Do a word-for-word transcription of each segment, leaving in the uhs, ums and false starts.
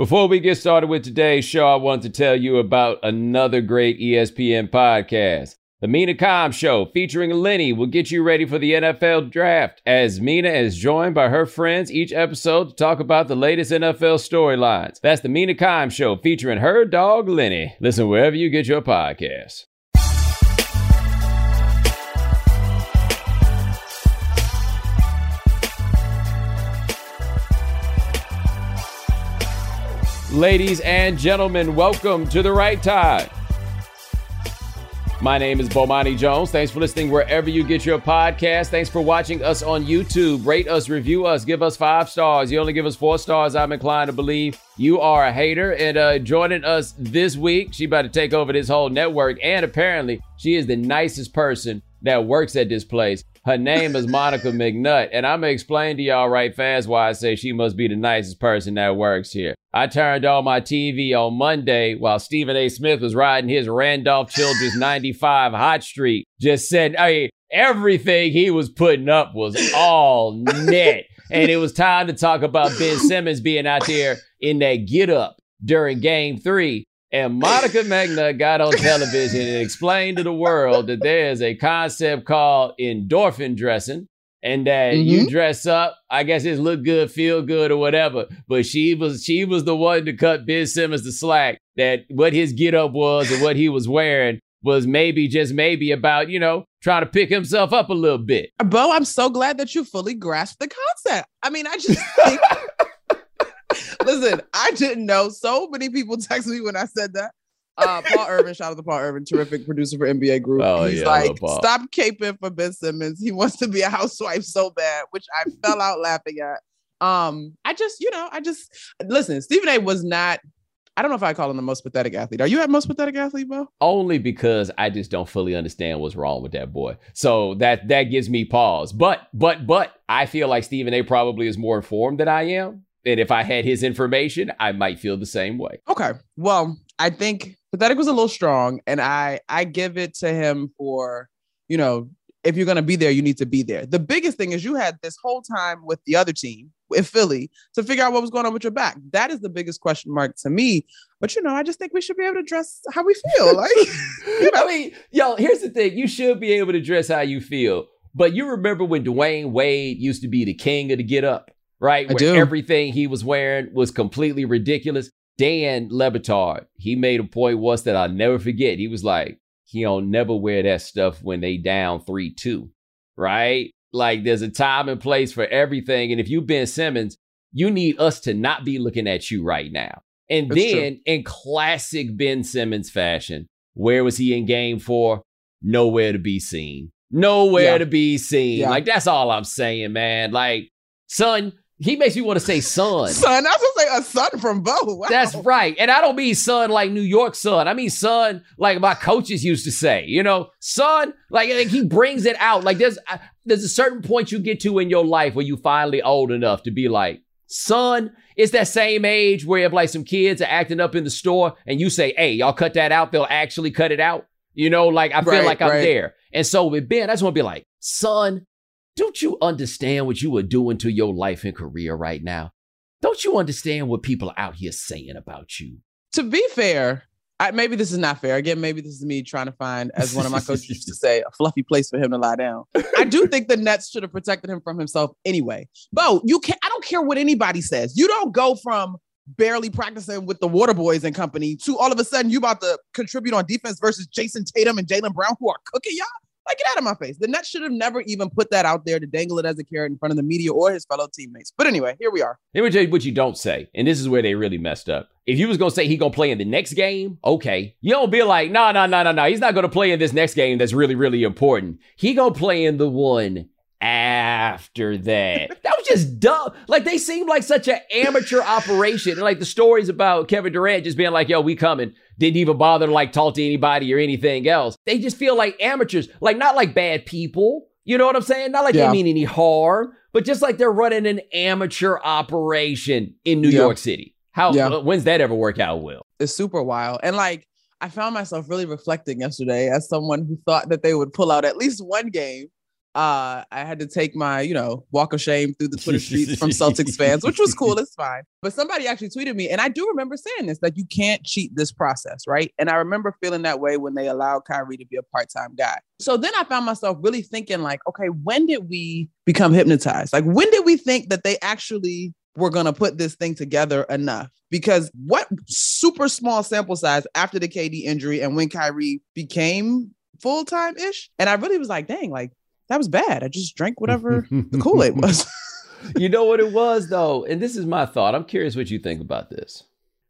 Before we get started with today's show, I want to tell you about another great E S P N podcast. The Mina Kimes Show, featuring Lenny, will get you ready for the N F L Draft, as Mina is joined by her friends each episode to talk about the latest N F L storylines. That's the Mina Kimes Show, featuring her dog, Lenny. Listen wherever you get your podcasts. Ladies and gentlemen, welcome to The Right Time. My name is Bomani Jones. Thanks for listening wherever you get your podcast. Thanks for watching us on YouTube. Rate us, review us, give us five stars. You only give us four stars, I'm inclined to believe you are a hater. And uh, joining us this week, she about to take over this whole network. And apparently, she is the nicest person that works at this place. Her name is Monica McNutt, and I'm going to explain to y'all right fast why I say she must be the nicest person that works here. I turned on my T V on Monday while Stephen A. Smith was riding his Randolph Childress ninety-five hot streak. Just said, I mean, everything he was putting up was all net. And it was time to talk about Ben Simmons being out there in that get-up during game three. And Monica McNutt got on television and explained to the world that there's a concept called endorphin dressing, and that mm-hmm. you dress up, I guess it's look good, feel good, or whatever. But she was she was the one to cut Ben Simmons the slack, that what his get up was and what he was wearing was maybe, just maybe about, you know, trying to pick himself up a little bit. Bo, I'm so glad that you fully grasped the concept. I mean, I just think... Listen, I didn't know. So many people texted me when I said that. Uh, Paul Irvin, shout out to Paul Irvin, terrific producer for N B A Group. Oh, He's yeah, like, stop caping for Ben Simmons. He wants to be a housewife so bad, which I fell out laughing at. Um, I just, you know, I just, listen, Stephen A. was not, I don't know if I call him the most pathetic athlete. Are you at most pathetic athlete, Bo? Only because I just don't fully understand what's wrong with that boy. So that that gives me pause. But, but, but I feel like Stephen A. probably is more informed than I am. And if I had his information, I might feel the same way. Okay. Well, I think pathetic was a little strong, and I I give it to him for, you know, if you're going to be there, you need to be there. The biggest thing is you had this whole time with the other team, with Philly, to figure out what was going on with your back. That is the biggest question mark to me. But, you know, I just think we should be able to dress how we feel. Like, you know? I mean, yo, here's the thing. You should be able to dress how you feel. But you remember when Dwayne Wade used to be the king of the get up? Right? I Where do. Everything he was wearing was completely ridiculous. Dan Le Batard, he made a point once that I'll never forget. He was like, he don't never wear that stuff when they down three two, right? Like, there's a time and place for everything. And if you Ben Simmons, you need us to not be looking at you right now. And That's then, true. In classic Ben Simmons fashion, where was he in game four? Nowhere to be seen. Nowhere yeah. to be seen. Yeah. Like, that's all I'm saying, man. Like, son, he makes me want to say son. Son, I was going to say a son from Bo. Wow. That's right. And I don't mean son like New York son. I mean son like my coaches used to say, you know, son, like, like he brings it out. Like there's, uh, there's a certain point you get to in your life where you finally old enough to be like, son. It's that same age where if like some kids are acting up in the store and you say, hey, y'all cut that out. They'll actually cut it out. You know, like I feel right, like I'm right. there. And so with Ben, I just want to be like, son, don't you understand what you are doing to your life and career right now? Don't you understand what people are out here saying about you? To be fair, I, maybe this is not fair. Again, maybe this is me trying to find, as one of my coaches used to say, a fluffy place for him to lie down. I do think the Nets should have protected him from himself anyway. Bo, you can't, I don't care what anybody says. You don't go from barely practicing with the Water Boys and company to all of a sudden you about to contribute on defense versus Jason Tatum and Jaylen Brown, who are cooking y'all. Like, get out of my face. The Nets should have never even put that out there to dangle it as a carrot in front of the media or his fellow teammates. But anyway, here we are. Let me tell you what you don't say. And this is where they really messed up. If you was going to say he going to play in the next game, okay. You don't be like, no, no, no, no, no. He's not going to play in this next game that's really, really important. He going to play in the one after that. That was just dumb. Like, they seemed like such an amateur operation. And like the stories about Kevin Durant just being like, yo, we coming. Didn't even bother to like talk to anybody or anything else. They just feel like amateurs, like not like bad people. You know what I'm saying? Not like yeah. they mean any harm, but just like they're running an amateur operation in New yeah. York City. How, yeah. when's that ever work out well? It's super wild. And like, I found myself really reflecting yesterday as someone who thought that they would pull out at least one game Uh, I had to take my, you know, walk of shame through the Twitter streets from Celtics fans, which was cool. It's fine. But somebody actually tweeted me, and I do remember saying this, that you can't cheat this process, right? And I remember feeling that way when they allowed Kyrie to be a part-time guy. So then I found myself really thinking like, okay, when did we become hypnotized? Like, when did we think that they actually were going to put this thing together enough? Because what super small sample size after the K D injury and when Kyrie became full-time-ish? And I really was like, dang, like, that was bad. I just drank whatever the Kool-Aid was. You know what it was, though? And this is my thought. I'm curious what you think about this.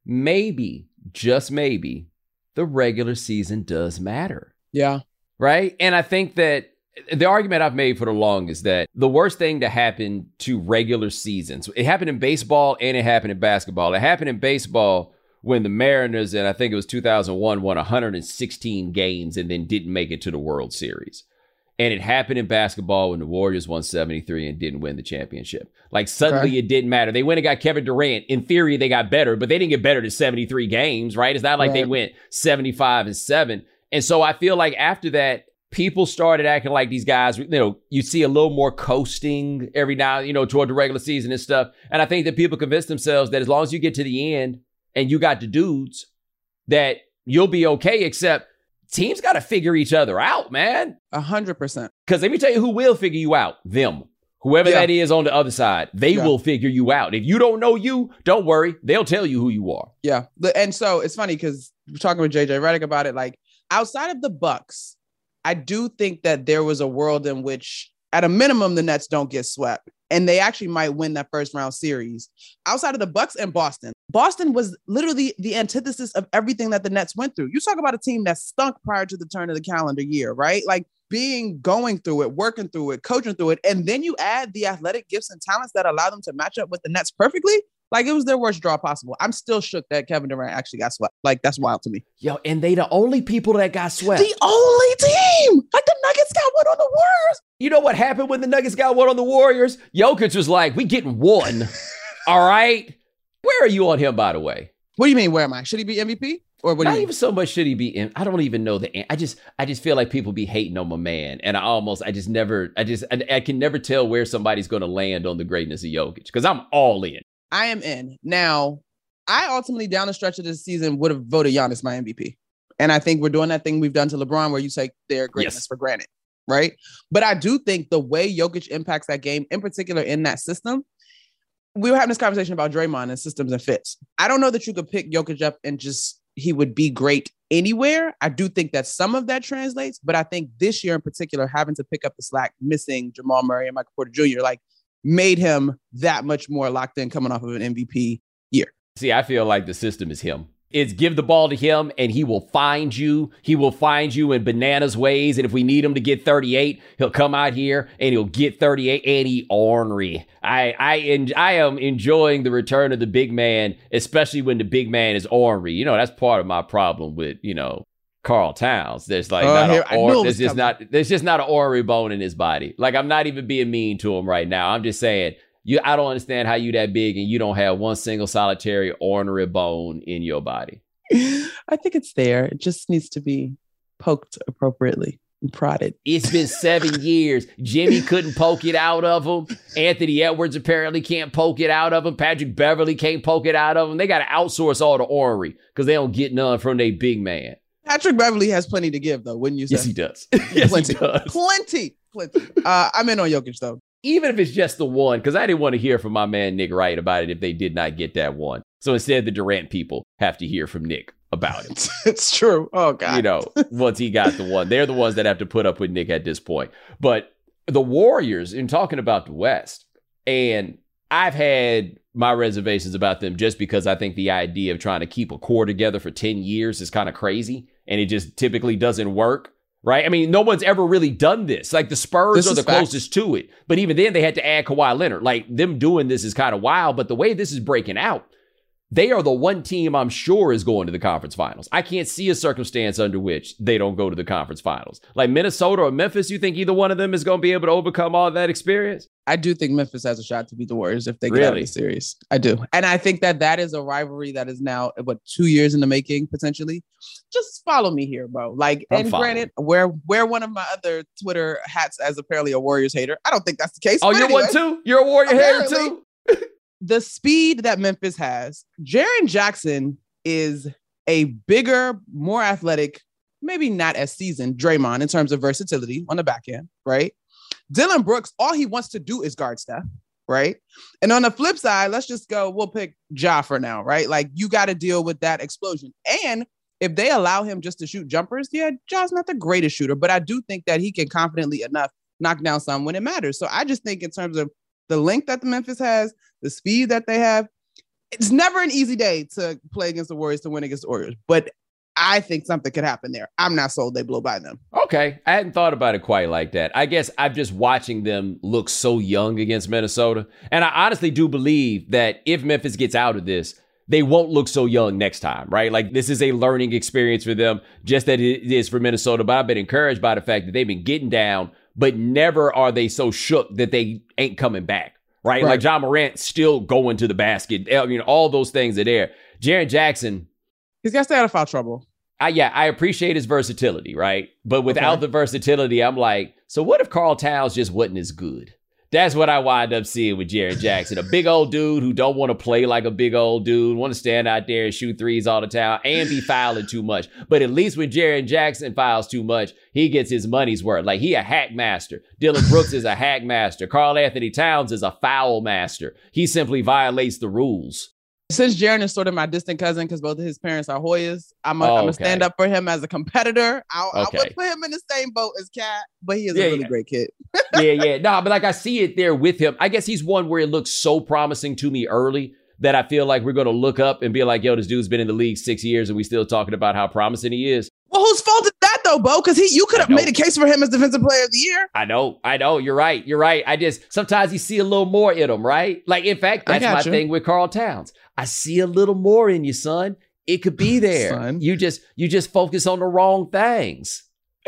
Maybe, just maybe, the regular season does matter. Yeah. Right? And I think that the argument I've made for the longest is that the worst thing to happen to regular seasons, it happened in baseball and it happened in basketball. It happened in baseball when the Mariners, and I think it was two thousand one, won one hundred sixteen games and then didn't make it to the World Series. And it happened in basketball when the Warriors won seventy-three and didn't win the championship. Like, suddenly okay. It didn't matter. They went and got Kevin Durant. In theory, they got better, but they didn't get better to seventy-three games, right? It's not like right. They went seventy-five and seven. And so I feel like after that, people started acting like these guys, you know, you see a little more coasting every now, you know, toward the regular season and stuff. And I think that people convince themselves that as long as you get to the end and you got the dudes, that you'll be okay, except teams got to figure each other out, man. A hundred percent. Because let me tell you who will figure you out. Them. Whoever yeah. that is on the other side, they yeah. will figure you out. If you don't know you, don't worry. They'll tell you who you are. Yeah. And so it's funny because we're talking with J J Redick about it. Like, outside of the Bucks, I do think that there was a world in which, at a minimum, the Nets don't get swept. And they actually might win that first round series. Outside of the Bucks and Boston, Boston was literally the antithesis of everything that the Nets went through. You talk about a team that stunk prior to the turn of the calendar year, right? Like, being, going through it, working through it, coaching through it. And then you add the athletic gifts and talents that allow them to match up with the Nets perfectly. Like, it was their worst draw possible. I'm still shook that Kevin Durant actually got swept. Like, that's wild to me. Yo, and they the only people that got swept. The only team! Like, the Nuggets got one on the Warriors. You know what happened when the Nuggets got one on the Warriors? Jokic was like, we getting one. All right? Where are you on him, by the way? What do you mean, where am I? Should he be M V P? Or what Not do you even mean? so much should he be in. I don't even know the. I just, I just feel like people be hating on my man, and I almost, I just never, I just, I, I can never tell where somebody's going to land on the greatness of Jokic because I'm all in. I am in. Now, I ultimately, down the stretch of this season, would have voted Giannis my M V P, and I think we're doing that thing we've done to LeBron, where you take their greatness yes. for granted, right? But I do think the way Jokic impacts that game, in particular in that system. We were having this conversation about Draymond and systems and fits. I don't know that you could pick Jokic up and just, he would be great anywhere. I do think that some of that translates, but I think this year in particular, having to pick up the slack, missing Jamal Murray and Michael Porter Junior, like, made him that much more locked in coming off of an M V P year. See, I feel like the system is him. It's give the ball to him and he will find you. He will find you in bananas ways. And if we need him to get thirty-eight, he'll come out here and he'll get thirty-eight and he ornery. I I en- I am enjoying the return of the big man, especially when the big man is ornery. You know, that's part of my problem with, you know, Karl Towns. There's like uh, not here, a or- there's just not there's just not an ornery bone in his body. Like, I'm not even being mean to him right now. I'm just saying, You, I don't understand how you that big and you don't have one single solitary ornery bone in your body. I think it's there. It just needs to be poked appropriately and prodded. It's been seven years. Jimmy couldn't poke it out of him. Anthony Edwards apparently can't poke it out of him. Patrick Beverly can't poke it out of him. They got to outsource all the ornery because they don't get none from their big man. Patrick Beverly has plenty to give, though, wouldn't you say? Yes, he does. yes, plenty. he does. Plenty. Plenty. Uh, I'm in on Jokic, though. Even if it's just the one, because I didn't want to hear from my man Nick Wright about it if they did not get that one. So instead, the Durant people have to hear from Nick about it. It's true. Oh, God. You know, once he got the one, they're the ones that have to put up with Nick at this point. But the Warriors, in talking about the West, and I've had my reservations about them just because I think the idea of trying to keep a core together for ten years is kind of crazy, and it just typically doesn't work. Right? I mean, no one's ever really done this. Like, the Spurs this are the closest to it. But even then, they had to add Kawhi Leonard. Like, them doing this is kind of wild. But the way this is breaking out, they are the one team I'm sure is going to the conference finals. I can't see a circumstance under which they don't go to the conference finals. Like Minnesota or Memphis, you think either one of them is going to be able to overcome all that experience? I do think Memphis has a shot to beat the Warriors if they get Really? out of the series. I do. And I think that that is a rivalry that is now, what, two years in the making, potentially. Just follow me here, bro. Like, I'm and following. granted, wear, wear one of my other Twitter hats as apparently a Warriors hater. I don't think that's the case. Oh, but you're anyway, one too? You're a Warrior hater too? The speed that Memphis has, Jaren Jackson is a bigger, more athletic, maybe not as seasoned Draymond in terms of versatility on the back end, right? Dylan Brooks, all he wants to do is guard Steph, right? And on the flip side, let's just go, we'll pick Ja for now, right? Like, you got to deal with that explosion. And if they allow him just to shoot jumpers, yeah, Ja's not the greatest shooter, but I do think that he can confidently enough knock down some when it matters. So I just think in terms of the length that the Memphis has, the speed that they have, it's never an easy day to play against the Warriors to win against the Warriors. But I think something could happen there. I'm not sold they blow by them. Okay. I hadn't thought about it quite like that. I guess I'm just watching them look so young against Minnesota. And I honestly do believe that if Memphis gets out of this, they won't look so young next time, right? Like, this is a learning experience for them, just that it is for Minnesota. But I've been encouraged by the fact that they've been getting down, but never are they so shook that they ain't coming back. Right? Right. Like Ja Morant still going to the basket. I mean, all those things are there. Jaren Jackson. He's got to stay out of foul trouble. I, yeah, I appreciate his versatility, right? But without Okay. the versatility, I'm like, so what if Karl Towns just wasn't as good? That's what I wind up seeing with Jaren Jackson. A big old dude who don't want to play like a big old dude, want to stand out there and shoot threes all the time and be fouling too much. But at least when Jaren Jackson fouls too much, he gets his money's worth. Like, he a hack master. Dylan Brooks is a hack master. Karl Anthony Towns is a foul master. He simply violates the rules. Since Jaren is sort of my distant cousin because both of his parents are Hoyas, I'm Oh, going to okay. stand up for him as a competitor. I, Okay. I would put him in the same boat as Cat, but he is Yeah, a really yeah. great kid. yeah, yeah. No, but like, I see it there with him. I guess he's one where it looks so promising to me early that I feel like we're going to look up and be like, yo, this dude's been in the league six years and we still talking about how promising he is. Well, whose fault is that though, Bo? Because he, you could have I know. made a case for him as defensive player of the year. I know, I know. You're right. You're right. I just, sometimes you see a little more in him, right? Like, in fact, I that's my got you. thing with Karl Towns. I see a little more in you, son. It could be there. Son. You just, you just focus on the wrong things.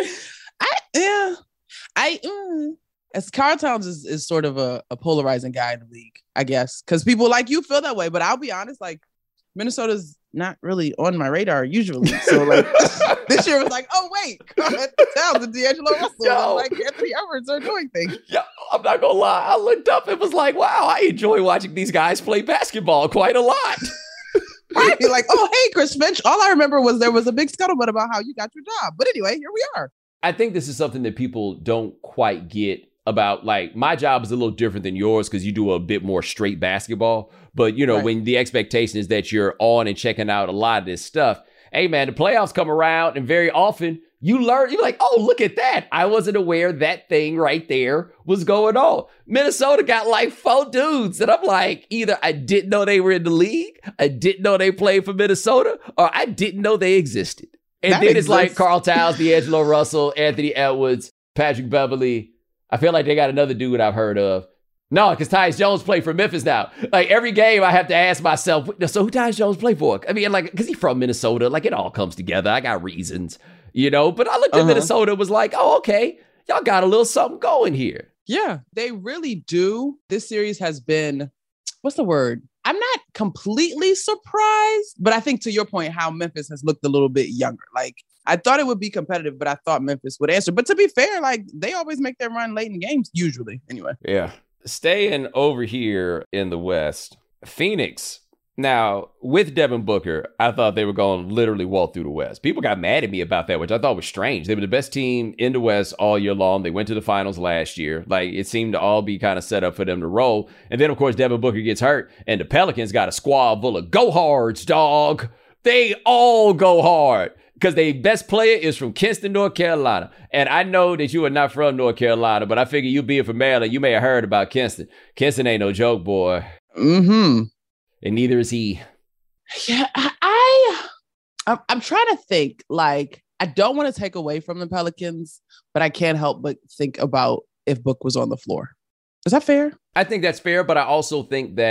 I yeah, I mm, as Karl Towns is, is sort of a, a polarizing guy in the league, I guess, because people like you feel that way. But I'll be honest, like Minnesota's not really on my radar usually. So like this year was like, oh wait, Karl Towns and D'Angelo Russell Yo. and like Anthony Edwards are doing things. Yeah, I'm not gonna lie. I looked up and was like, wow, I enjoy watching these guys play basketball quite a lot. Right? Be like, oh hey, Chris Finch. All I remember was there was a big scuttlebutt about how you got your job. But anyway, here we are. I think this is something that people don't quite get about. Like, my job is a little different than yours because you do a bit more straight basketball. But, you know, Right. when the expectation is that you're on and checking out a lot of this stuff, hey, man, the playoffs come around and very often you learn, you're like, oh, look at that. I wasn't aware that thing right there was going on. Minnesota got like four dudes that I'm like, either I didn't know they were in the league, I didn't know they played for Minnesota, or I didn't know they existed. And That then it's like exists. Karl Towns, D'Angelo Russell, Anthony Edwards, Patrick Beverly. I feel like they got another dude I've heard of. No, because Tyus Jones played for Memphis now. Like, every game I have to ask myself, so who Tyus Jones play for? I mean, like, because he's from Minnesota. Like, it all comes together. I got reasons, you know? But I looked at Uh-huh. Minnesota and was like, oh, okay. Y'all got a little something going here. Yeah, they really do. This series has been, what's the word? I'm not completely surprised, but I think to your point, how Memphis has looked a little bit younger. Like, I thought it would be competitive, but I thought Memphis would answer. But to be fair, like, they always make their run late in games, usually, anyway. Yeah. Staying over here in the West, Phoenix. Now, with Devin Booker, I thought they were going to literally walk through the West. People got mad at me about that, which I thought was strange. They were the best team in the West all year long. They went to the finals last year. Like, it seemed to all be kind of set up for them to roll. And then, of course, Devin Booker gets hurt, and the Pelicans got a squad full of go-hards, dog. They all go hard. Because the best player is from Kinston, North Carolina. And I know that you are not from North Carolina, but I figure you being from Maryland, you may have heard about Kinston. Kinston ain't no joke, boy. Mm-hmm. And neither is he. Yeah, I, I I'm, I'm trying to think, like, I don't want to take away from the Pelicans, but I can't help but think about if Book was on the floor. Is that fair? I think that's fair, but I also think that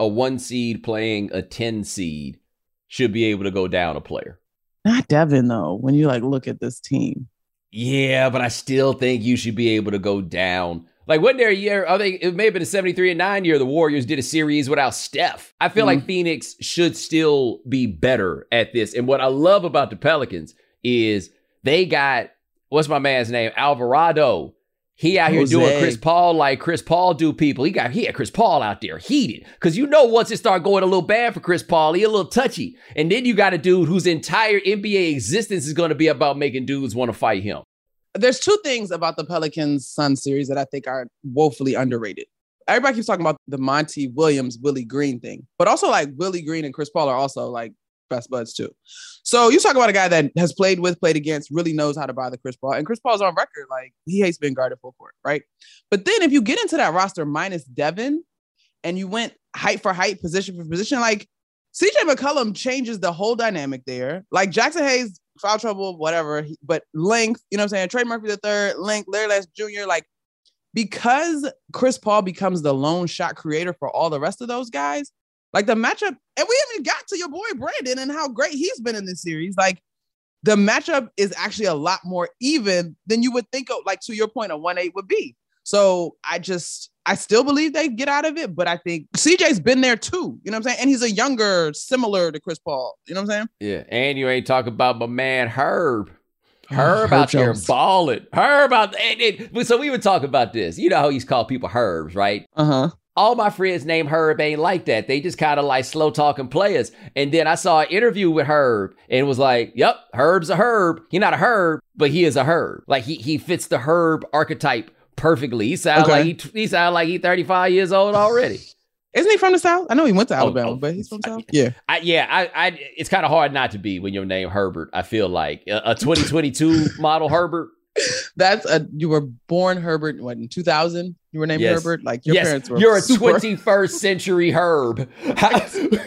a one seed playing a ten seed should be able to go down a player. Not Devin, though, when you like look at this team. Yeah, but I still think you should be able to go down. Like, wasn't there a year, I think it may have been a seventy-three and nine year, the Warriors did a series without Steph. I feel mm-hmm. like Phoenix should still be better at this. And what I love about the Pelicans is they got, what's my man's name? Alvarado. He out here Jose. doing Chris Paul like Chris Paul do people. He got he had Chris Paul out there heated. Because you know once it start going a little bad for Chris Paul, he a little touchy. And then you got a dude whose entire N B A existence is going to be about making dudes want to fight him. There's two things about the Pelicans Sun series that I think are woefully underrated. Everybody keeps talking about the Monty Williams, Willie Green thing. But also like Willie Green and Chris Paul are also like best buds too. So you talk about a guy that has played with, played against, really knows how to bother Chris Paul. And Chris Paul's on record, like he hates being guarded full court, right? But then if you get into that roster minus Devin and you went height for height, position for position, like C J McCollum changes the whole dynamic there. Like Jackson Hayes, foul trouble, whatever, but length, you know what I'm saying? Trey Murphy the third, length, Larry Nance Junior, like because Chris Paul becomes the lone shot creator for all the rest of those guys, like the matchup, and we haven't got to your boy Brandon and how great he's been in this series. Like the matchup is actually a lot more even than you would think of, like to your point, a one eight would be. So I just, I still believe they get out of it, but I think C J's been there too. You know what I'm saying? And he's a younger, similar to Chris Paul. You know what I'm saying? Yeah. And you ain't talking about my man Herb. Herb oh, out there balling. Herb out there. So we would talk about this. You know how he's called people Herbs, right? Uh-huh. All my friends named Herb ain't like that. They just kind of like slow talking players. And then I saw an interview with Herb and it was like, yep, Herb's a Herb. He's not a Herb, but he is a Herb. Like he he fits the Herb archetype perfectly. He sounds okay. like he he sounds like he's thirty-five years old already. Isn't he from the South? I know he went to Alabama, oh, oh, but he's from the South. Yeah. I, yeah, I, I it's kind of hard not to be when your name Herbert, I feel like. A, a twenty twenty-two model Herbert. That's a, you were born Herbert, what, in two thousand? You were named yes. Herbert? Like your yes. parents were You're a super... twenty-first century Herb. Right.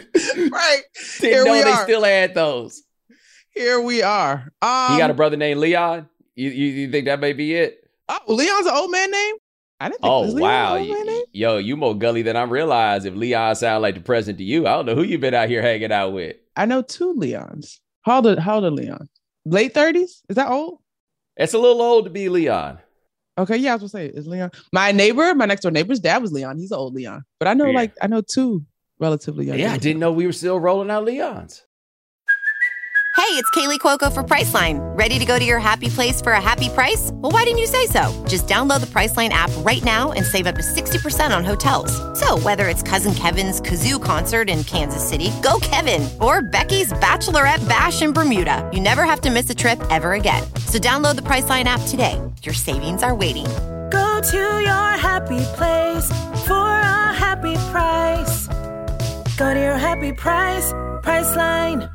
Didn't Here know we they are. still had those. Here we are. Um, you got a brother named Leon? You, you, you think that may be it? Oh, Leon's an old man name? I didn't think oh, it was wow. Leon's old man name? Yo, you more gully than I realized. If Leon sound like the president to you, I don't know who you been out here hanging out with. I know two Leons. How old, how old are Leon? Late thirties? Is that old? It's a little old to be Leon. Okay, yeah, I was gonna say, is Leon. My neighbor, my next door neighbor's dad was Leon. He's an old Leon. But I know, yeah. like, I know two relatively young. Yeah, I didn't know we were still rolling out Leons. Hey, it's Kaylee Cuoco for Priceline. Ready to go to your happy place for a happy price? Well, why didn't you say so? Just download the Priceline app right now and save up to sixty percent on hotels. So whether it's Cousin Kevin's Kazoo Concert in Kansas City, go Kevin, or Becky's Bachelorette Bash in Bermuda, you never have to miss a trip ever again. So download the Priceline app today. Your savings are waiting. Go to your happy place for a happy price. Go to your happy price, Priceline.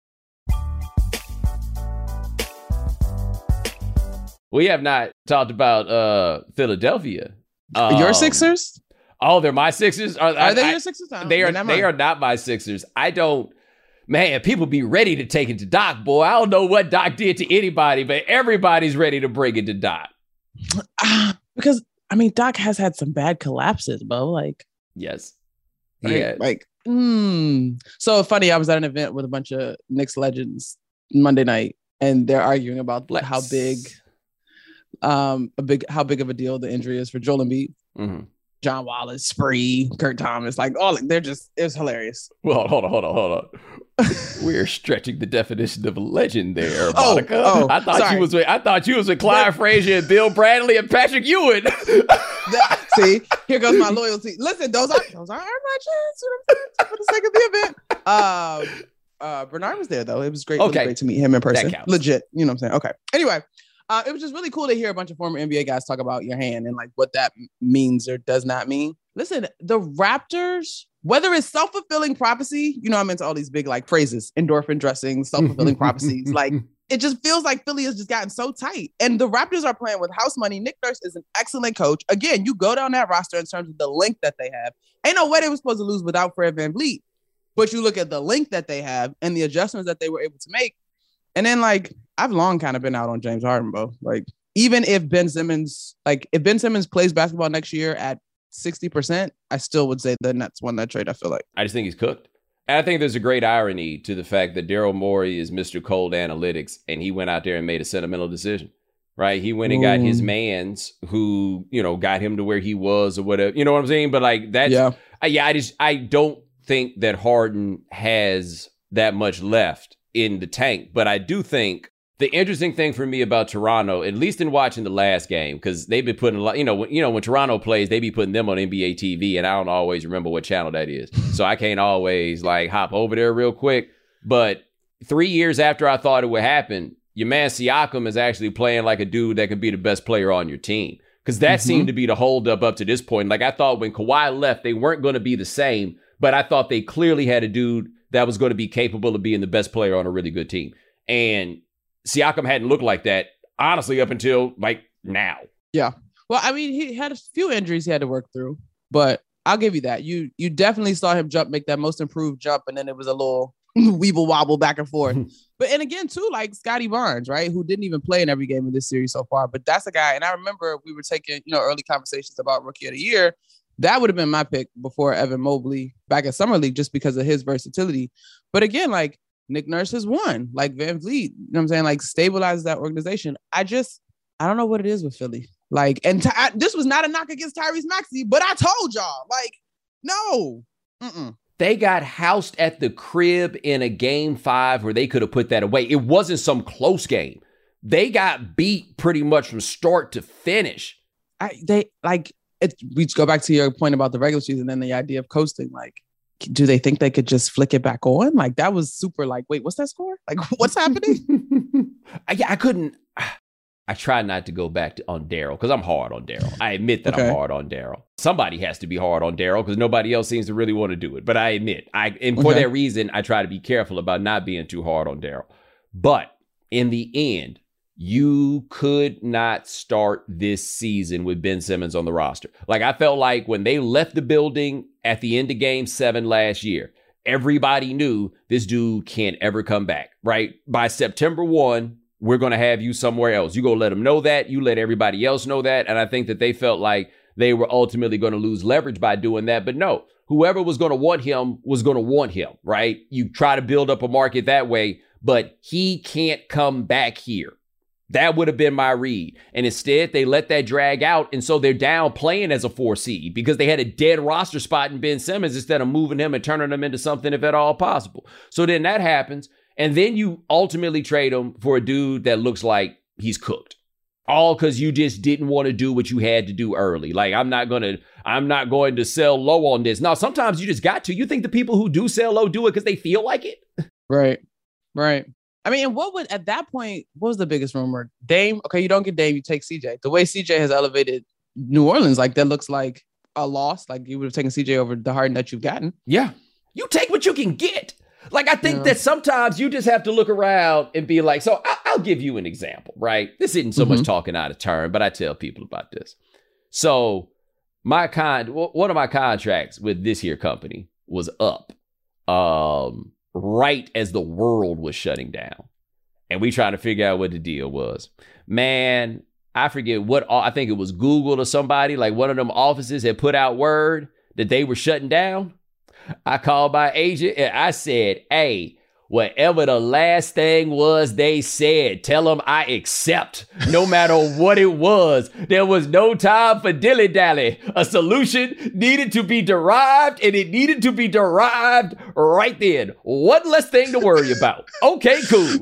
We have not talked about uh, Philadelphia. Um, your Sixers? Oh, they're my Sixers? Are, are I, they I, your Sixers? They are, they are not my Sixers. I don't, man, people be ready to take it to Doc, boy. I don't know what Doc did to anybody, but everybody's ready to bring it to Doc. Uh, because, I mean, Doc has had some bad collapses, bro. Like, yes. Yeah. Like, like mm. So funny, I was at an event with a bunch of Knicks legends Monday night, and they're arguing about Let's. how big... Um, a big, how big of a deal the injury is for Joel Embiid, mm-hmm. John Wallace, Spree, Kurt Thomas, like all they're just, it's hilarious. Well, hold on, hold on, hold on. We're stretching the definition of legend there, oh, Monica. Oh, I thought sorry. you was with, I thought you was with Clyde Frazier and Bill Bradley and Patrick Ewing. that, see, here goes my loyalty. Listen, those are those are my chance. You know what I'm saying? For the sake of the event. Um, uh, Bernard was there though. It was great. Okay. Really great to meet him in person. That Legit. You know what I'm saying? Okay. Anyway. Uh, it was just really cool to hear a bunch of former N B A guys talk about your hand and like what that means or does not mean. Listen, the Raptors, whether it's self-fulfilling prophecy, you know, I'm into all these big like phrases, endorphin dressing, self-fulfilling prophecies. Like it just feels like Philly has just gotten so tight. And the Raptors are playing with house money. Nick Nurse is an excellent coach. Again, you go down that roster in terms of the length that they have. Ain't no way they were supposed to lose without Fred VanVleet. But you look at the length that they have and the adjustments that they were able to make. And then like, I've long kind of been out on James Harden, bro. Like, even if Ben Simmons, like if Ben Simmons plays basketball next year at sixty percent, I still would say the Nets won that trade, I feel like. I just think he's cooked. And I think there's a great irony to the fact that Daryl Morey is Mister Cold Analytics, and he went out there and made a sentimental decision, right? He went and got his mans who, you know, got him to where he was or whatever. You know what I'm saying? But like that's, yeah, I, yeah, I just, I don't think that Harden has that much left in the tank. But I do think the interesting thing for me about Toronto, at least in watching the last game, because they've been putting a lot, you know, when, you know, when Toronto plays, they be putting them on N B A T V, and I don't always remember what channel that is. So I can't always like hop over there real quick. But three years after I thought it would happen, your man Siakam is actually playing like a dude that could be the best player on your team. Because that mm-hmm. seemed to be the holdup up to this point. Like I thought when Kawhi left, they weren't going to be the same, but I thought they clearly had a dude that was going to be capable of being the best player on a really good team. And Siakam hadn't looked like that, honestly, up until like now. Yeah. Well, I mean, he had a few injuries he had to work through, but I'll give you that. You you definitely saw him jump, make that most improved jump, and then it was a little weeble wobble back and forth. But and again, too, like Scotty Barnes, right, who didn't even play in every game of this series so far. But that's a guy, and I remember we were taking, you know, early conversations about Rookie of the Year. That would have been my pick before Evan Mobley back at Summer League, just because of his versatility. But again, like, Nick Nurse has won, like Van Vliet, you know what I'm saying? Like stabilizes that organization. I just, I don't know what it is with Philly. Like, and Ty- I, this was not a knock against Tyrese Maxey, but I told y'all, like, no. Mm-mm. They got housed at the crib in a game five where they could have put that away. It wasn't some close game. They got beat pretty much from start to finish. I, they like, it, we go back to your point about the regular season and the idea of coasting, like, do they think they could just flick it back on? Like that was super like, wait, what's that score? Like what's happening? I, yeah, I couldn't. I tried not to go back to, on Daryl because I'm hard on Daryl. I admit that okay. I'm hard on Daryl. Somebody has to be hard on Daryl because nobody else seems to really want to do it. But I admit, I and for okay. that reason, I try to be careful about not being too hard on Daryl. But in the end, you could not start this season with Ben Simmons on the roster. Like I felt like when they left the building at the end of game seven last year, everybody knew this dude can't ever come back, right? By September first, we're going to have you somewhere else. You go let them know that. You let everybody else know that. And I think that they felt like they were ultimately going to lose leverage by doing that. But no, whoever was going to want him was going to want him, right? You try to build up a market that way, but he can't come back here. That would have been my read. And instead, they let that drag out. And so they're down playing as a four seed because they had a dead roster spot in Ben Simmons instead of moving him and turning him into something if at all possible. So then that happens. And then you ultimately trade him for a dude that looks like he's cooked. All because you just didn't want to do what you had to do early. Like, I'm not going to, I'm not going to sell low on this. Now, sometimes you just got to. You think the people who do sell low do it because they feel like it? Right. Right. I mean, what would, at that point, what was the biggest rumor? Dame, okay, you don't get Dame, you take C J. The way C J has elevated New Orleans, like, that looks like a loss. Like, you would have taken C J over the Harden that you've gotten. Yeah. You take what you can get. Like, I think yeah. that sometimes you just have to look around and be like, so I- I'll give you an example, right? This isn't so mm-hmm. much talking out of turn, but I tell people about this. So, my con, one of my contracts with this here company was up. Um... right as the world was shutting down. And we trying to figure out what the deal was. Man, I forget what, I think it was Google or somebody, like one of them offices had put out word that they were shutting down. I called my agent and I said, hey, whatever the last thing was they said, tell them I accept no matter what it was. There was no time for dilly-dally. A solution needed to be derived, and it needed to be derived right then. One less thing to worry about. Okay, cool.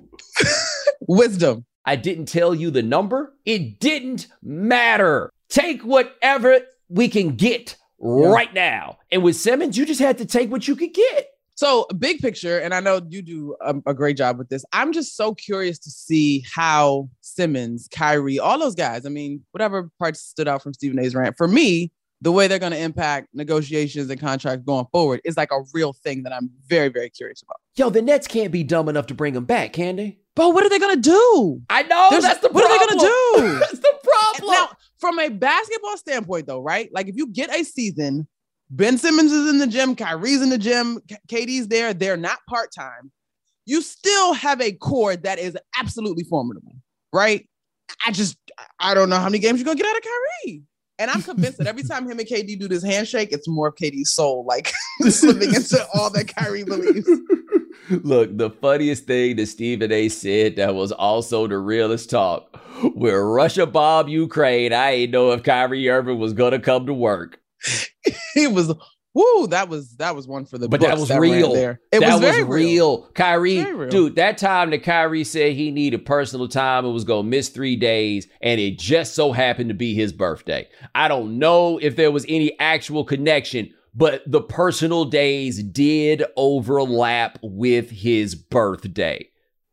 Wisdom. I didn't tell you the number. It didn't matter. Take whatever we can get yeah. right now. And with Simmons, you just had to take what you could get. So big picture, and I know you do a, a great job with this. I'm just so curious to see how Simmons, Kyrie, all those guys, I mean, whatever parts stood out from Stephen A's rant, for me, the way they're going to impact negotiations and contracts going forward is like a real thing that I'm very, very curious about. Yo, the Nets can't be dumb enough to bring him back, can they? But what are they going to do? I know, There's, that's the what problem. What are they going to do? That's the problem. Now, from a basketball standpoint, though, right? Like if you get a season, Ben Simmons is in the gym, Kyrie's in the gym, K D's there, they're not part-time. You still have a core that is absolutely formidable, right? I just, I don't know how many games you're going to get out of Kyrie. And I'm convinced that every time him and K D do this handshake, it's more of K D's soul, like slipping into all that Kyrie believes. Look, the funniest thing that Stephen A said that was also the realest talk. We're Russia bomb Ukraine. I ain't know if Kyrie Irving was going to come to work. It was, woo, that was that was one for the But books that was that real. There. It that was, was very real. real. Kyrie, real. dude, that time that Kyrie said he needed personal time and was going to miss three days, and it just so happened to be his birthday. I don't know if there was any actual connection, but the personal days did overlap with his birthday.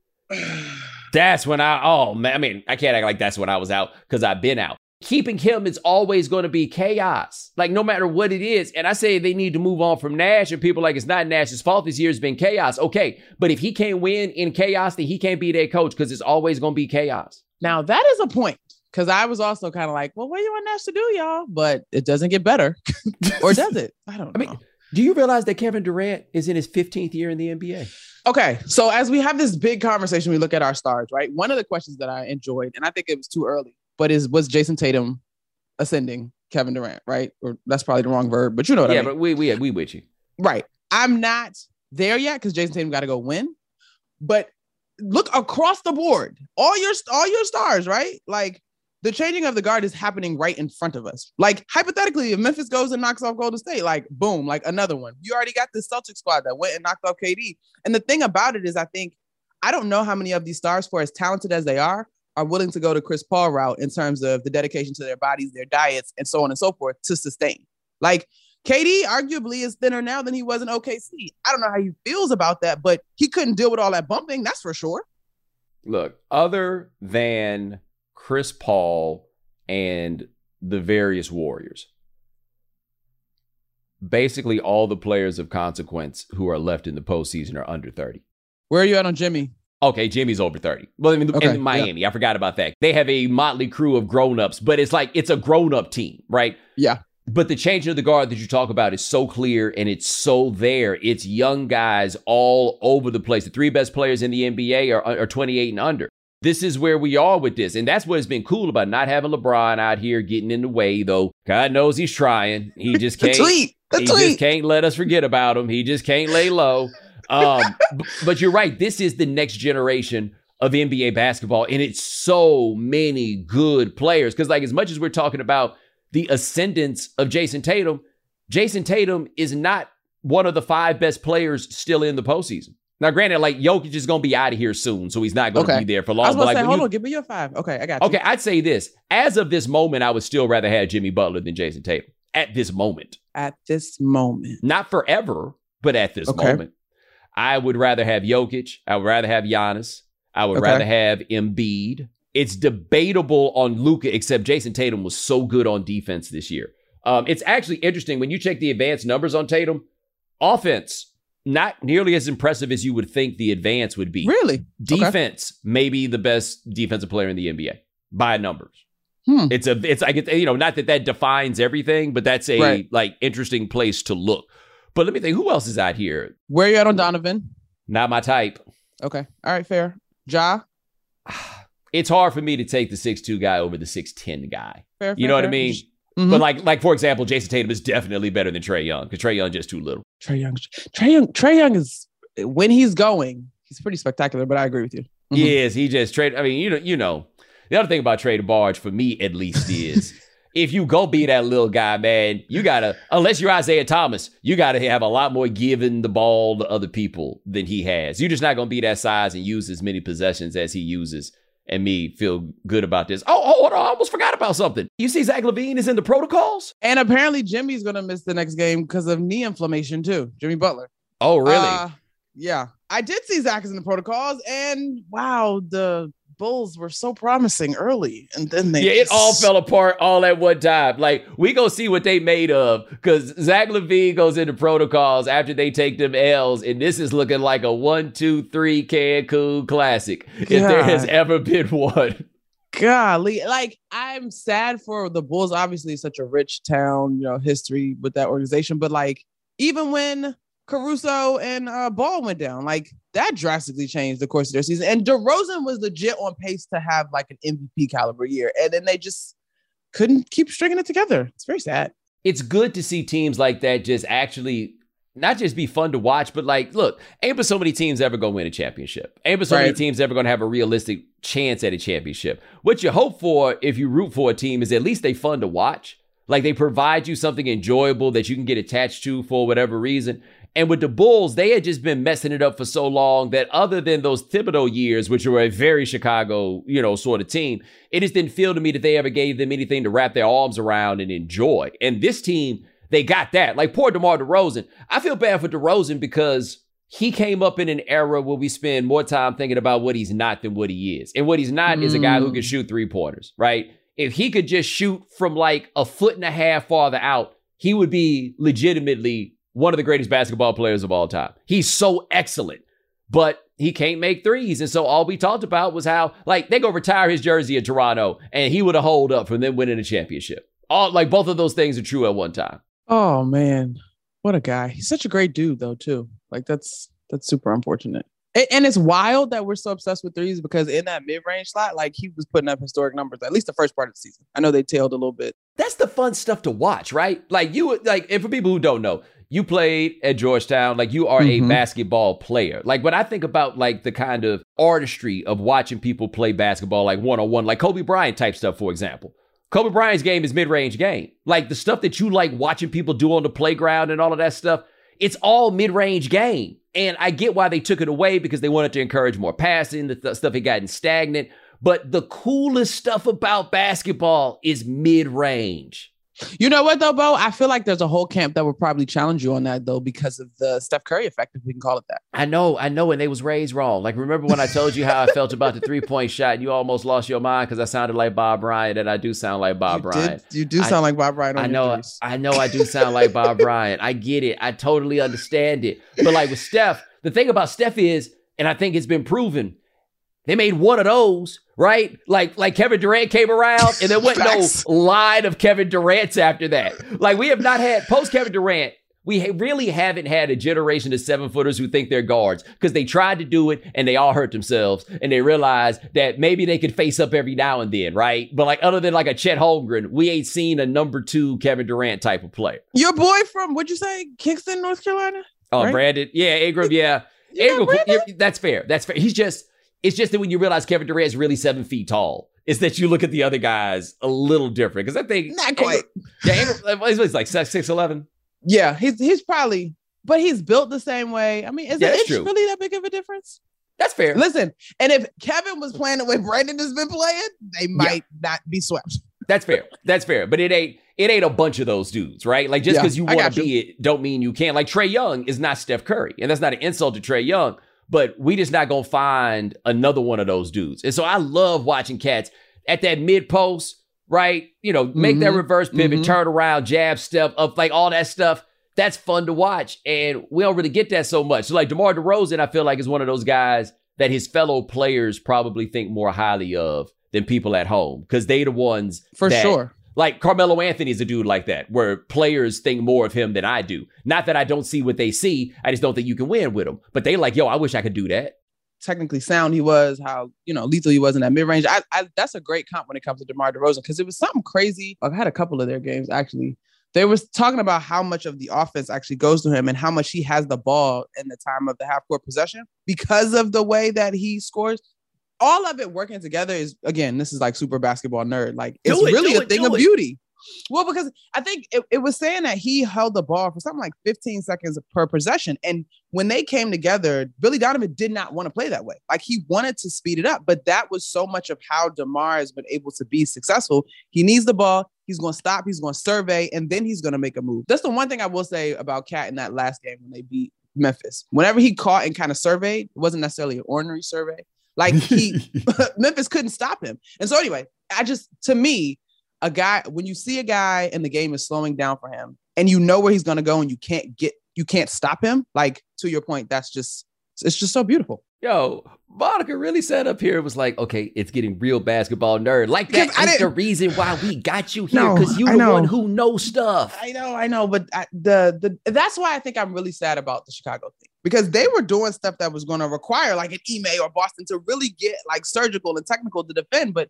That's when I, oh man, I mean, I can't act like that's when I was out because I've been out. Keeping him is always going to be chaos, like no matter what it is. And I say they need to move on from Nash, and people are like, it's not Nash's fault. This year's been chaos. Okay, but if he can't win in chaos, then he can't be their coach because it's always going to be chaos. Now that is a point, because I was also kind of like, well, what do you want Nash to do, y'all? But it doesn't get better, or does it? I don't know. I mean, do you realize that Kevin Durant is in his fifteenth year in the N B A? Okay, so as we have this big conversation, we look at our stars, right? One of the questions that I enjoyed, and I think it was too early, but is was Jason Tatum ascending Kevin Durant, right? Or that's probably the wrong verb, but you know what yeah, I mean. Yeah, but we we we with you. Right. I'm not there yet because Jason Tatum got to go win. But look across the board, all your all your stars, right? Like the changing of the guard is happening right in front of us. Like hypothetically, if Memphis goes and knocks off Golden State, like boom, like another one. You already got this Celtics squad that went and knocked off K D. And the thing about it is, I think I don't know how many of these stars, for as talented as they are, are willing to go to Chris Paul route in terms of the dedication to their bodies, their diets, and so on and so forth to sustain. Like K D arguably is thinner now than he was in O K C. I don't know how he feels about that, but he couldn't deal with all that bumping. That's for sure. Look, other than Chris Paul and the various Warriors, basically all the players of consequence who are left in the postseason are under thirty. Where are you at on Jimmy? Okay, Jimmy's over thirty. Well, I mean, okay, in Miami, yeah. I forgot about that. They have a motley crew of grown-ups, but it's like it's a grown-up team, right? Yeah. But the change of the guard that you talk about is so clear and it's so there. It's young guys all over the place. The three best players in the N B A are, are twenty-eight and under. This is where we are with this. And that's what has been cool about not having LeBron out here getting in the way, though. God knows he's trying. He just can't. the tweet. The he tweet. just can't let us forget about him. He just can't lay low. Um, b- but you're right. This is the next generation of N B A basketball. And it's so many good players. Because like as much as we're talking about the ascendance of Jason Tatum, Jason Tatum is not one of the five best players still in the postseason. Now, granted, like Jokic is going to be out of here soon, so he's not going to okay. be there for long. I was going but to like, say, hold you, on, give me your five. Okay, I got you. Okay, I'd say this. As of this moment, I would still rather have Jimmy Butler than Jason Tatum. At this moment. At this moment. Not forever, but at this okay. moment. I would rather have Jokic. I would rather have Giannis. I would okay. rather have Embiid. It's debatable on Luka, except Jason Tatum was so good on defense this year. Um, it's actually interesting when you check the advanced numbers on Tatum. Offense, not nearly as impressive as you would think the advance would be. Really? Defense, okay. maybe the best defensive player in the N B A by numbers. Hmm. It's a, it's like, you know, not that that defines everything, but that's a right. like interesting place to look. But let me think, who else is out here? Where are you at on Donovan? Not my type. Okay. All right, fair. Ja? It's hard for me to take the six two guy over the six ten guy. Fair, you fair, know what fair. I mean? Mm-hmm. But like, like for example, Jason Tatum is definitely better than Trae Young because Trae Young just too little. Trae Young, Trae Young, Trae Young is when he's going, he's pretty spectacular. But I agree with you. Mm-hmm. He is. He just trade. I mean, you know, you know. The other thing about Trey DeBarge, for me at least, is if you go be that little guy, man, you gotta, unless you're Isaiah Thomas, you gotta have a lot more giving the ball to other people than he has. You're just not gonna be that size and use as many possessions as he uses. And me feel good about this. Oh, oh, I almost forgot about something. You see Zach LaVine is in the protocols? And apparently Jimmy's going to miss the next game because of knee inflammation too. Jimmy Butler. Oh, really? Uh, yeah. I did see Zach is in the protocols and wow, the Bulls were so promising early. And then they Yeah, it all fell apart all at one time. Like, we gonna see what they made of because Zach LaVine goes into protocols after they take them L's. And this is looking like a one, two, three Cancun classic. God. If there has ever been one. Golly, like I'm sad for the Bulls. Obviously, such a rich town, you know, history with that organization. But like, even when Caruso and uh, Ball went down, like that drastically changed the course of their season. And DeRozan was legit on pace to have like an M V P caliber year. And then they just couldn't keep stringing it together. It's very sad. It's good to see teams like that just actually not just be fun to watch, but like, look, ain't but so many teams ever going to win a championship. Ain't but so right. many teams ever going to have a realistic chance at a championship. What you hope for if you root for a team is at least they fun to watch. Like they provide you something enjoyable that you can get attached to for whatever reason. And with the Bulls, they had just been messing it up for so long that other than those Thibodeau years, which were a very Chicago, you know, sort of team, it just didn't feel to me that they ever gave them anything to wrap their arms around and enjoy. And this team, they got that. Like poor DeMar DeRozan. I feel bad for DeRozan because he came up in an era where we spend more time thinking about what he's not than what he is. And what he's not mm. is a guy who can shoot three-pointers, right? If he could just shoot from like a foot and a half farther out, he would be legitimately one of the greatest basketball players of all time. He's so excellent, but he can't make threes. And so all we talked about was how, like, they go retire his jersey in Toronto and he would have holed up from them winning a championship. All like both of those things are true at one time. Oh, man. What a guy. He's such a great dude, though, too. Like, that's that's super unfortunate. And it's wild that we're so obsessed with threes because in that mid-range slot, like he was putting up historic numbers, at least the first part of the season. I know they tailed a little bit. That's the fun stuff to watch, right? Like you, like, and for people who don't know, you played at Georgetown, like you are mm-hmm. a basketball player. Like when I think about like the kind of artistry of watching people play basketball, like one-on-one, like Kobe Bryant type stuff, for example. Kobe Bryant's game is mid-range game. Like the stuff that you like watching people do on the playground and all of that stuff, it's all mid-range game. And I get why they took it away because they wanted to encourage more passing. The th- stuff had gotten stagnant. But the coolest stuff about basketball is mid-range. You know what, though, Bo? I feel like there's a whole camp that would probably challenge you on that, though, because of the Steph Curry effect, if we can call it that. I know, I know, and they was raised wrong. Like, remember when I told you how I felt about the three-point shot and you almost lost your mind because I sounded like Bob Bryant, and I do sound like Bob you Bryant. Did, you do sound I, like Bob Bryant on I know, your threes. I know I do sound like Bob Bryant. I get it. I totally understand it. But, like, with Steph, the thing about Steph is, and I think it's been proven, they made one of those, right? Like, like Kevin Durant came around and there wasn't no line of Kevin Durants after that. Like we have not had, post Kevin Durant, we ha- really haven't had a generation of seven footers who think they're guards because they tried to do it and they all hurt themselves and they realized that maybe they could face up every now and then, right? But like other than like a Chet Holmgren, we ain't seen a number two Kevin Durant type of player. Your boy from, what'd you say, Kingston, North Carolina? Oh, right? Brandon. Yeah, Ingram, yeah. Ingram, that's fair. That's fair. He's just, it's just that when you realize Kevin Durant is really seven feet tall, it's that you look at the other guys a little different. Because I think not quite. Ingram, yeah, Ingram, he's like six eleven. Yeah, he's he's probably, but he's built the same way. I mean, is yeah, it really that big of a difference? That's fair. Listen, and if Kevin was playing the way Brandon has been playing, they might yeah. not be swept. That's fair. That's fair. But it ain't it ain't a bunch of those dudes, right? Like just because yeah, you want to be it, don't mean you can't. Like Trae Young is not Steph Curry, and that's not an insult to Trae Young. But we just not going to find another one of those dudes. And so I love watching cats at that mid post, right? You know, make mm-hmm. that reverse pivot, mm-hmm. turn around, jab, step up, like all that stuff. That's fun to watch. And we don't really get that so much. So like DeMar DeRozan, I feel like is one of those guys that his fellow players probably think more highly of than people at home. Because they the ones For that, sure. Like Carmelo Anthony is a dude like that, where players think more of him than I do. Not that I don't see what they see. I just don't think you can win with him. But they like, yo, I wish I could do that. Technically sound he was, how, you know, lethal he was in that mid-range. I, I that's a great comp when it comes to DeMar DeRozan because it was something crazy. I've had a couple of their games, actually. They were talking about how much of the offense actually goes to him and how much he has the ball in the time of the half-court possession because of the way that he scores. All of it working together is, again, this is like super basketball nerd. Like, it's it, really a it, thing of it. beauty. Well, because I think it, it was saying that he held the ball for something like fifteen seconds per possession. And when they came together, Billy Donovan did not want to play that way. Like, he wanted to speed it up. But that was so much of how DeMar has been able to be successful. He needs the ball. He's going to stop. He's going to survey. And then he's going to make a move. That's the one thing I will say about Cat in that last game when they beat Memphis. Whenever he caught and kind of surveyed, it wasn't necessarily an ordinary survey. Like he, Memphis couldn't stop him. And so anyway, I just, to me, a guy, when you see a guy and the game is slowing down for him and you know where he's going to go and you can't get, you can't stop him. Like, to your point, that's just, it's just so beautiful. Yo, Monica really sat up here and was like, okay, it's getting real basketball nerd. Like, that is the reason why we got you here, because no, you're the one who knows stuff. I know, I know. But I, the the that's why I think I'm really sad about the Chicago thing, because they were doing stuff that was going to require like an Ime or Boston to really get like surgical and technical to defend. But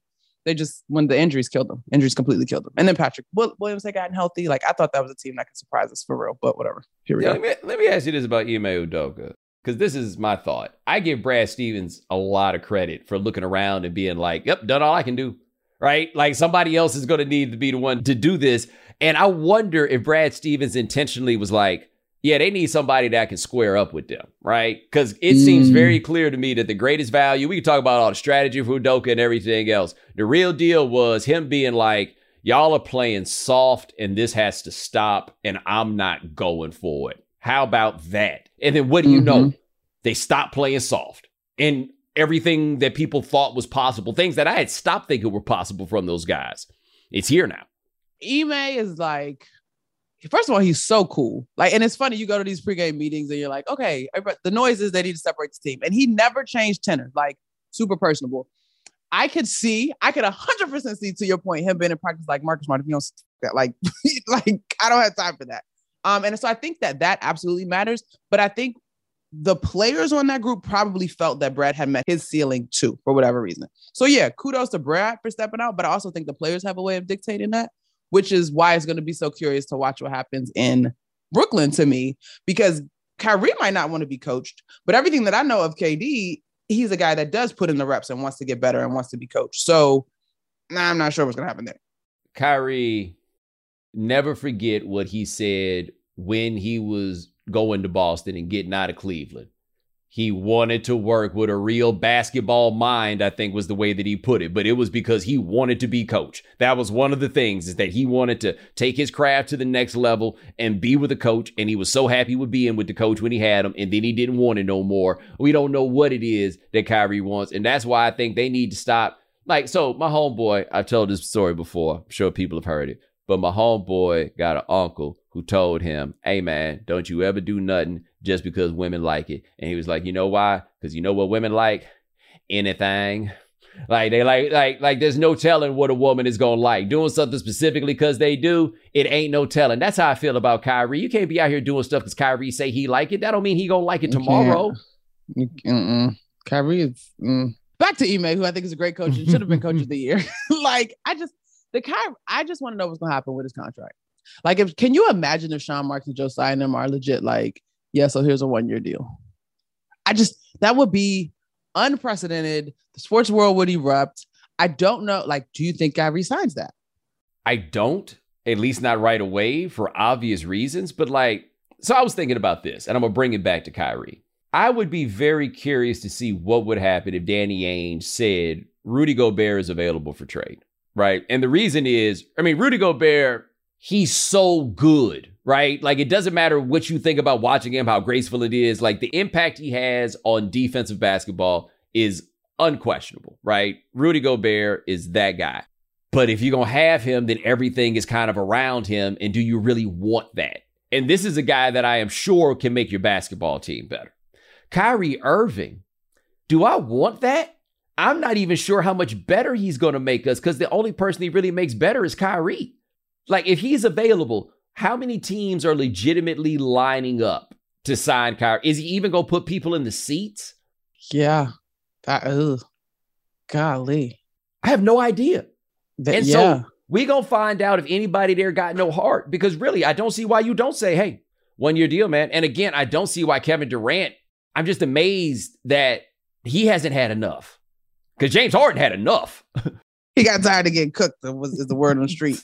They just, when the injuries killed them, injuries completely killed them. And then Patrick Williams had gotten healthy. Like, I thought that was a team that could surprise us for real, but whatever. Here we yeah, go. Let me, let me ask you this about Ime Udoka, because this is my thought. I give Brad Stevens a lot of credit for looking around and being like, yep, done all I can do, right? Like, somebody else is going to need to be the one to do this. And I wonder if Brad Stevens intentionally was like, yeah, they need somebody that can square up with them, right? Because it mm. seems very clear to me that the greatest value, we can talk about all the strategy for Udoka and everything else. The real deal was him being like, y'all are playing soft and this has to stop and I'm not going for it. How about that? And then what do you mm-hmm. know? They stopped playing soft. And everything that people thought was possible, things that I had stopped thinking were possible from those guys, it's here now. Ime is like, first of all, he's so cool. Like, and it's funny, you go to these pregame meetings and you're like, okay, the noise is they need to separate the team. And he never changed tenor, like super personable. I could see, I could one hundred percent see, to your point, him being in practice like Marcus Smart, if you don't that, like, like, I don't have time for that. Um, and so I think that that absolutely matters. But I think the players on that group probably felt that Brad had met his ceiling too, for whatever reason. So yeah, kudos to Brad for stepping out. But I also think the players have a way of dictating that, which is why it's going to be so curious to watch what happens in Brooklyn to me, because Kyrie might not want to be coached, but everything that I know of K D, he's a guy that does put in the reps and wants to get better and wants to be coached. So nah, I'm not sure what's going to happen there. Kyrie, never forget what he said when he was going to Boston and getting out of Cleveland. He wanted to work with a real basketball mind, I think was the way that he put it. But it was because he wanted to be coach. That was one of the things, is that he wanted to take his craft to the next level and be with a coach. And he was so happy with being with the coach when he had him. And then he didn't want it no more. We don't know what it is that Kyrie wants. And that's why I think they need to stop. Like, so my homeboy, I've told this story before. I'm sure people have heard it. But my homeboy got an uncle who told him, hey, man, don't you ever do nothing just because women like it. And he was like, you know why? Because you know what women like? Anything. Like, they like, like, like, there's no telling what a woman is going to like. Doing something specifically because they do, it ain't no telling. That's how I feel about Kyrie. You can't be out here doing stuff because Kyrie say he like it. That don't mean he going to like it tomorrow. Mm-mm. Kyrie is... Mm. Back to Ime, who I think is a great coach and should have been coach of the year. Like, I just... The Kyrie, I just want to know what's going to happen with his contract. Like, if can you imagine if Sean Marks and Josiah and them are legit like, yeah, so here's a one-year deal. I just, that would be unprecedented. The sports world would erupt. I don't know. Like, do you think Kyrie signs that? I don't, at least not right away for obvious reasons. But like, so I was thinking about this, and I'm going to bring it back to Kyrie. I would be very curious to see what would happen if Danny Ainge said Rudy Gobert is available for trade, right? And the reason is, I mean, Rudy Gobert, he's so good, right? Like, it doesn't matter what you think about watching him, how graceful it is. Like, the impact he has on defensive basketball is unquestionable, right? Rudy Gobert is that guy. But if you're going to have him, then everything is kind of around him. And do you really want that? And this is a guy that I am sure can make your basketball team better. Kyrie Irving, do I want that? I'm not even sure how much better he's going to make us, because the only person he really makes better is Kyrie. Like, if he's available, how many teams are legitimately lining up to sign Kyrie? Is he even going to put people in the seats? Yeah. That, ugh. Golly. I have no idea. That, and yeah. so we're going to find out if anybody there got no heart, because really, I don't see why you don't say, hey, one-year deal, man. And again, I don't see why Kevin Durant, I'm just amazed that he hasn't had enough, because James Harden had enough. He got tired of getting cooked, was is the word on the street.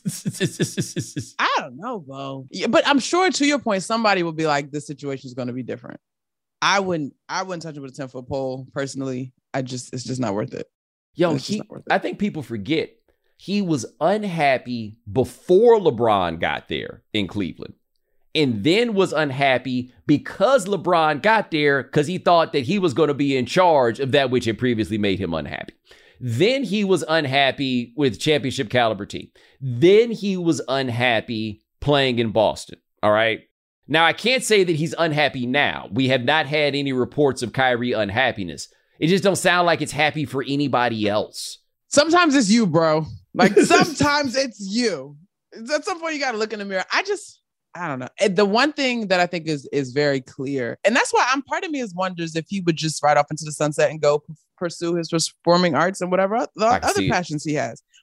I don't know, Bo. Yeah, but I'm sure, to your point, somebody would be like, this situation is going to be different. I wouldn't I wouldn't touch it with a ten-foot pole, personally. I just, it's just not worth it. Yo, he, it. I think people forget he was unhappy before LeBron got there in Cleveland, and then was unhappy because LeBron got there, because he thought that he was going to be in charge of that which had previously made him unhappy. Then he was unhappy with championship caliber team. Then he was unhappy playing in Boston. All right. Now, I can't say that he's unhappy now. We have not had any reports of Kyrie unhappiness. It just don't sound like it's happy for anybody else. Sometimes it's you, bro. Like, sometimes it's you. At some point, you got to look in the mirror. I just, I don't know. And the one thing that I think is is very clear, and that's why I'm part of me is wonders if he would just ride off into the sunset and go p- pursue his performing arts and whatever the other passions he has.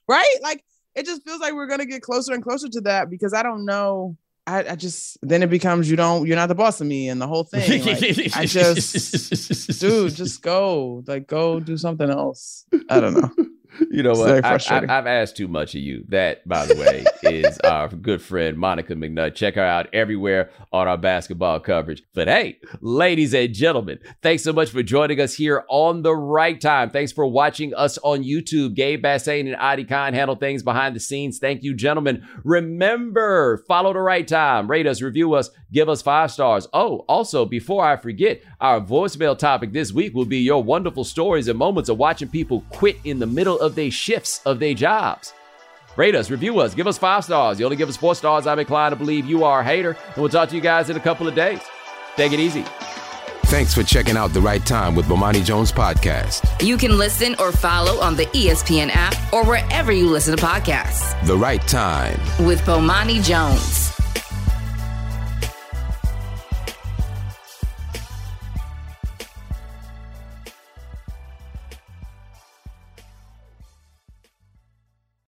right? Like, it just feels like we're going to get closer and closer to that because I don't know. I, I just, then it becomes, you don't, you're not the boss of me and the whole thing. Like, I just, dude, just go, like, go do something else. I don't know. You know what? I, I, I've asked too much of you. That, by the way, is our good friend, Monica McNutt. Check her out everywhere on our basketball coverage. But hey, ladies and gentlemen, thanks so much for joining us here on The Right Time. Thanks for watching us on YouTube. Gabe Bassane and Adi Khan handle things behind the scenes. Thank you, gentlemen. Remember, follow The Right Time. Rate us, review us, give us five stars. Oh, also, before I forget, our voicemail topic this week will be your wonderful stories and moments of watching people quit in the middle of their shifts of their jobs. Rate us, review us, give us five stars. You only give us four stars, I'm inclined to believe you are a hater. And we'll talk to you guys in a couple of days. Take it easy. Thanks for checking out The Right Time with Bomani Jones podcast. You can listen or follow on the E S P N app or wherever you listen to podcasts. The Right Time with Bomani Jones.